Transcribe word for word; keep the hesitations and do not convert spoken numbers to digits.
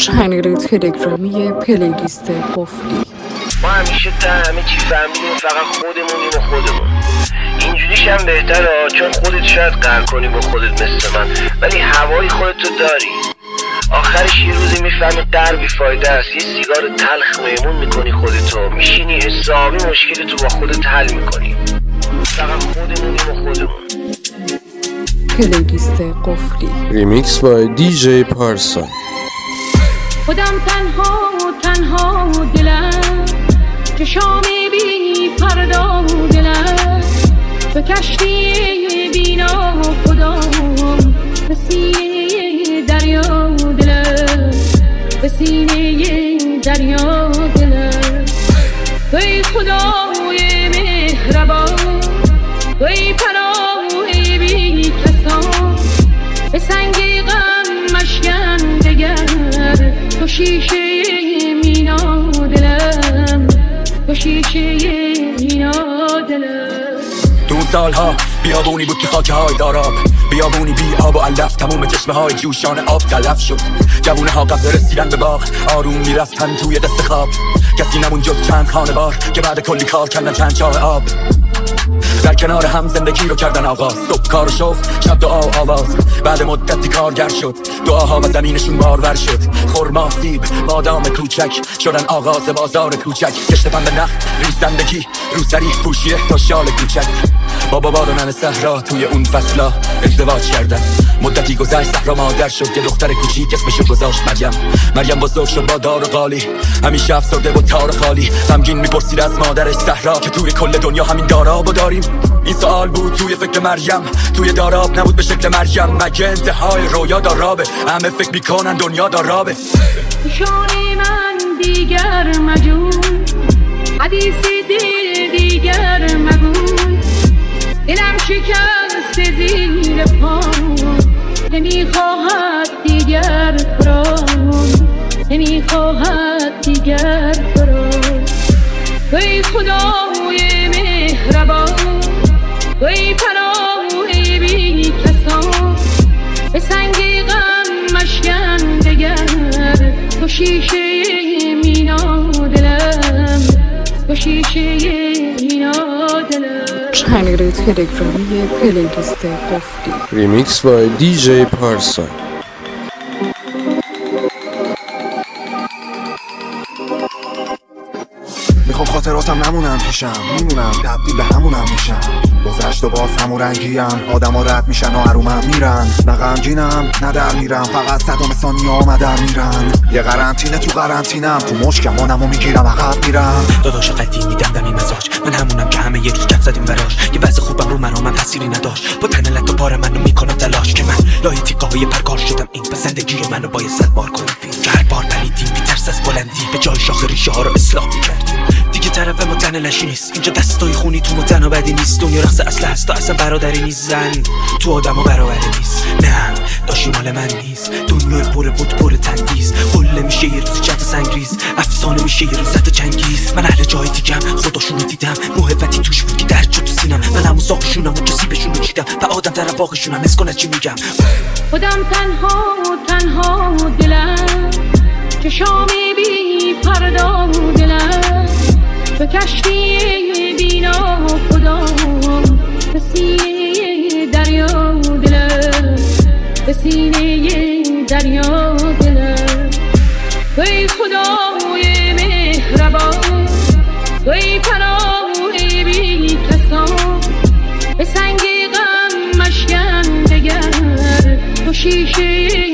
چنل تلگرامی پلیلیست قفلی. ما همیشه تا همه چی فهمیدیم فقط خودمونیم و خودمون. اینجوریش هم بهتره چون خودت شاید قهر کنی با خودت مثل من، ولی هوای خودتو داری. آخرش یه روزی میفهمی قهر بیفایده است، یه سیگار تلخ میمون میکنی خودتو، میشینی حسابی مشکلتو با خودت حل میکنی. فقط خودمونیم و خودمون. پلیلیست قفلی. ریمیکس با دی جی پارسا. خودم تنها تنها دلم، چشامی بی فردا دلم، به کشتی بینا خودم، به سینه دریا دلم، به سینه دریا دلم. توی خدای مهربان، توی پناه بی کسان، به سنگ غم مشکن دگر، تو شیشه مینا دلم، تو شیشه مینا دلم. دو سالها بیابونی بود که خاکه های داراب، بیابونی بی آب و علف، تموم چشمه های جوشان آب تلف شد. جوونه ها قبل رسیدن به باغ آروم میرفتن توی دست خواب، کسی نمون جز چند خانه بار که بعد کلی کار کردن چند چاه آب. در کنار هم زندگی رو کردن آغاز، صبح کار و شغل، شب دعا و آواز. بعد مدتی کارگر شد، دعاها و زمینشون بارور شد. خرما، سیب، بادام کوچک شدن آغاز بازار کوچک. کشت پنبه نخ، ریزندگی، روسری، پوشیه تا شال کوچک. بابا بار و ننه صحرا توی اون فصلا ازدواج کردن. مدتی گذشت صحرا مادر شد، یه دختر کوچیک اسمشو گذاشت مریم. مریم بزرگ شد با دار و قالی، همیشه افسرده و تار خالی. غمگین میپرسید از مادرش صحرا که توی کل دنیا همین دارابو داریم. این سوال بود توی فکر مریم، توی داراب نبود به شکل مریم. مگه انتهای رویا دارابه؟ همه فکر میکنن دنیا دارابه. شانه من دیگر مجون، حدیثی دل دیگر مگون. دلم شکست زیر پام، نمیخواهد دیگر برام، نمیخواهد دیگر برام. توی خدای مهربان، توی پناه بی کسان، به سنگ غم مشکن دگر، تو شیشه مینا دلم، تو شیشه مینا دلم. چنل تلگرامی پلیلیست قفلی. ریمیکس با دی جی پارسا. میخوام خاطراتم نمونم پیشم، میمونم تبدیل به همونم میشم. گذشت و باز همون رنگیم، آدم ها رد میشن و عرومم میرن. نه غمگینم نه در میرم، فقط صدام ثانیه آمدن میرن. یه قرنطینه تو قرنطینم، تو مشکمانمو میگیرم عقب میرم. داداش قدیمی دمدمی مزاج، من همونم که همه یه روز کف زدیم براش. یه وضع خوبم رو منو من تأثیری نداشت، با تن لط و پار منو میکنم تلاش که من لای تیکه های پرکار شدم. این پس زندگی منو باید صد بار کنیم فیلم که هر بار پریدیم بی ترس از بلندی، به جای شاخ ریشه ها رو اصلاح میکردیم. دیگه طرف ما تن لشی نیست، اینجا دستای خونی تو متن و بدی نیست. دنیا رقص اصل هست، اصلا برادری نیست. زن تو آدم و برابری نیست. نه داشی مال من نیست، دنیای پره بود پره تندیز. قله میشه یه روز چند تا سنگریز، افسانه میشه یه روز زد چنگیز. من اهل جای دیگم، خداشونو دیدم، محبتی توش بود که درد شد تو سینم. من همون ساقشونم و جسیبشونو چیدم و آدم در باقشونم. اسکن از چی میگم؟ خودم تنها تنها دلم، چشامی بی فردا دلم، به کشتی بینا خودم، به سینه دریا دلم، به سینه دریا دلم. توی خدای مهربان، توی پناه بی کسان، به سنگ غم مشکن دگر، تو شیشه